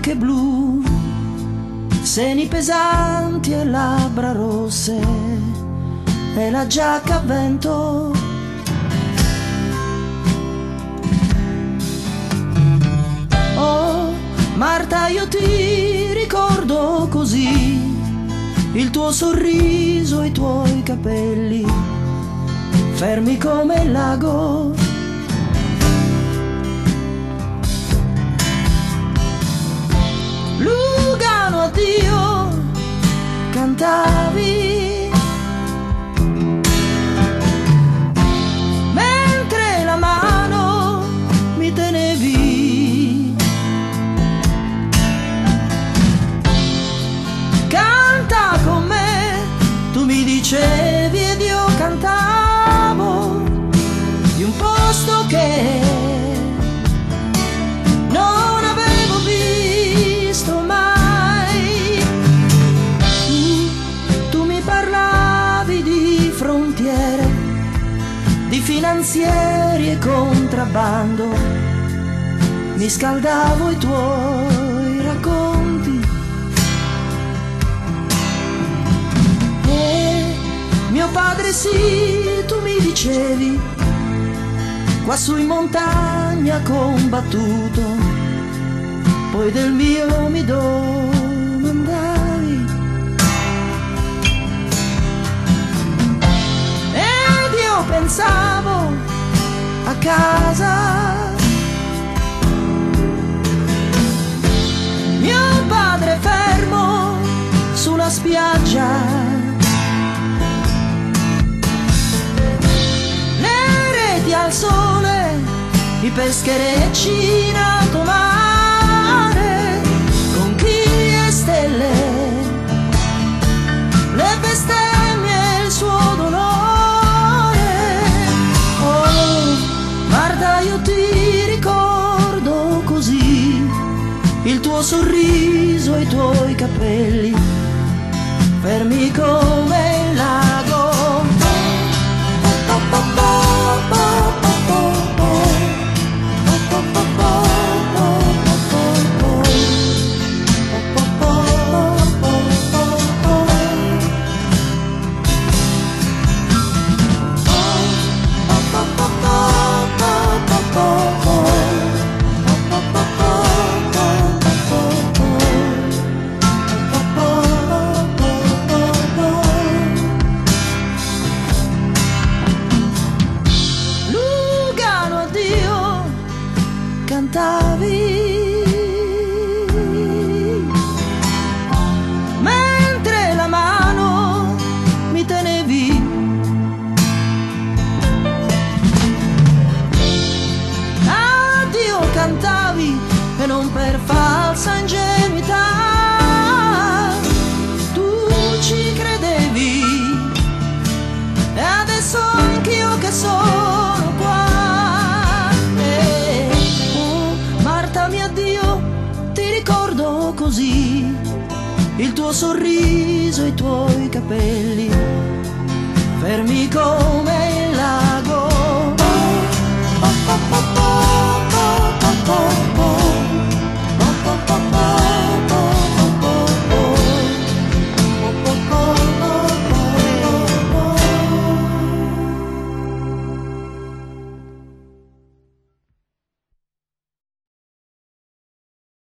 occhi blu, seni pesanti e labbra rosse, e la giacca a vento. Oh, Marta, io ti ricordo così, il tuo sorriso, i tuoi capelli, fermi come il lago. Lugano, addio, cantavi, mentre la mano mi tenevi. Canta con me, tu mi dicevi, ed io cantavo di un posto che non avevo visto mai. Tu mi parlavi di frontiere, di finanzieri e contrabbando, mi scaldavo i tuoi racconti. E mio padre sì, tu mi dicevi, qua su in montagna ha combattuto, poi del mio mi domandavi. Ed io pensavo a casa, mio padre fermo sulla spiaggia, al sole, i pescherecci in alto mare, conchiglie e stelle, le bestemmie e il suo dolore. Oh, Marta, io ti ricordo così, il tuo sorriso, i tuoi capelli, fermi come il lago. Cantavi, mentre la mano mi tenevi. Addio, cantavi, e non per falsa ingenuità, tu ci credevi, e adesso anch'io che sono qua. Così, il tuo sorriso, i tuoi capelli, fermi come il lago.